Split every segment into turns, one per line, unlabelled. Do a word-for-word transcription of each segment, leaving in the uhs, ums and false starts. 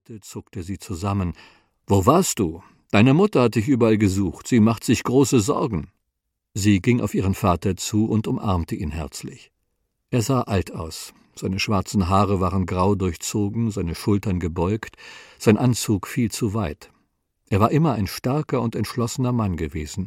hörte, zuckte sie zusammen. »Wo warst du? Deine Mutter hat dich überall gesucht. Sie macht sich große Sorgen.« Sie ging auf ihren Vater zu und umarmte ihn herzlich. Er sah alt aus. Seine schwarzen Haare waren grau durchzogen, seine Schultern gebeugt, sein Anzug viel zu weit. Er war immer ein starker und entschlossener Mann gewesen.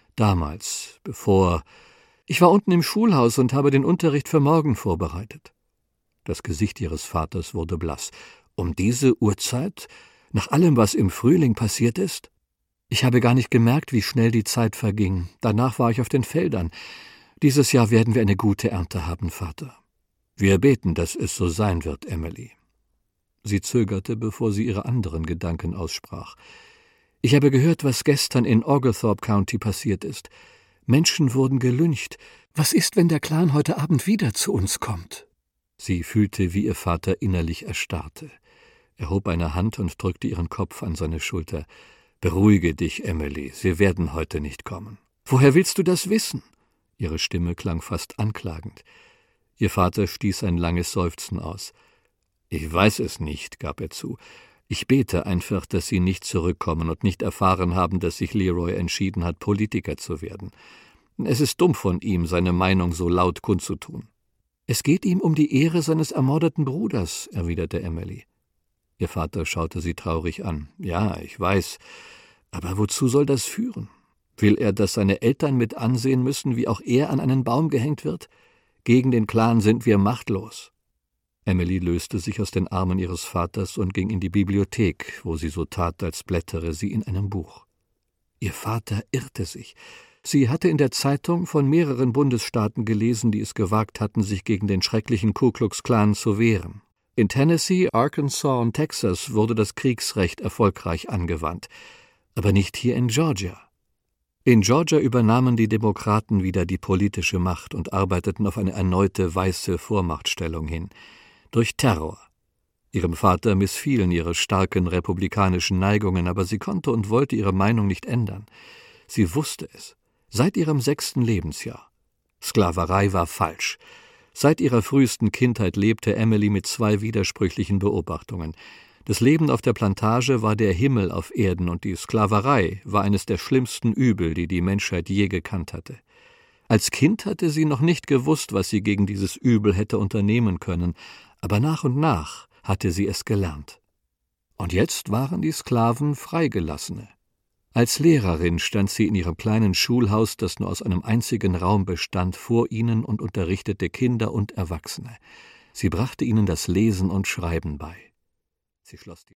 Damals, bevor... »Ich war unten im Schulhaus und habe den Unterricht für morgen vorbereitet.« Das Gesicht ihres Vaters wurde blass. »Um diese Uhrzeit? Nach allem, was im Frühling passiert ist?« »Ich habe gar nicht gemerkt, wie schnell die Zeit verging. Danach war ich auf den Feldern. Dieses Jahr werden wir eine gute Ernte haben, Vater.« »Wir beten, dass es so sein wird, Emily.« Sie zögerte, bevor sie ihre anderen Gedanken aussprach. »Ich habe gehört, was gestern in Oglethorpe County passiert ist. Menschen wurden gelyncht. Was ist, wenn der Clan heute Abend wieder zu uns kommt?« Sie fühlte, wie ihr Vater innerlich erstarrte. Er hob eine Hand und drückte ihren Kopf an seine Schulter. »Beruhige dich, Emily, sie werden heute nicht kommen.« »Woher willst du das wissen?« Ihre Stimme klang fast anklagend. Ihr Vater stieß ein langes Seufzen aus. »Ich weiß es nicht«, gab er zu. »Ich bete einfach, dass Sie nicht zurückkommen und nicht erfahren haben, dass sich Leroy entschieden hat, Politiker zu werden. Es ist dumm von ihm, seine Meinung so laut kundzutun.« »Es geht ihm um die Ehre seines ermordeten Bruders«, erwiderte Emily. Ihr Vater schaute sie traurig an. »Ja, ich weiß. Aber wozu soll das führen? Will er, dass seine Eltern mit ansehen müssen, wie auch er an einen Baum gehängt wird? Gegen den Clan sind wir machtlos.« Emily löste sich aus den Armen ihres Vaters und ging in die Bibliothek, wo sie so tat, als blättere sie in einem Buch. Ihr Vater irrte sich. Sie hatte in der Zeitung von mehreren Bundesstaaten gelesen, die es gewagt hatten, sich gegen den schrecklichen Ku Klux Klan zu wehren. In Tennessee, Arkansas und Texas wurde das Kriegsrecht erfolgreich angewandt, aber nicht hier in Georgia. In Georgia übernahmen die Demokraten wieder die politische Macht und arbeiteten auf eine erneute weiße Vormachtstellung hin. Durch Terror. Ihrem Vater missfielen ihre starken republikanischen Neigungen, aber sie konnte und wollte ihre Meinung nicht ändern. Sie wusste es. Seit ihrem sechsten Lebensjahr. Sklaverei war falsch. Seit ihrer frühesten Kindheit lebte Emily mit zwei widersprüchlichen Beobachtungen. Das Leben auf der Plantage war der Himmel auf Erden und die Sklaverei war eines der schlimmsten Übel, die die Menschheit je gekannt hatte. Als Kind hatte sie noch nicht gewusst, was sie gegen dieses Übel hätte unternehmen können, aber nach und nach hatte sie es gelernt. Und jetzt waren die Sklaven Freigelassene. Als Lehrerin stand sie in ihrem kleinen Schulhaus, das nur aus einem einzigen Raum bestand, vor ihnen und unterrichtete Kinder und Erwachsene. Sie brachte ihnen das Lesen und Schreiben bei. Sie schloss die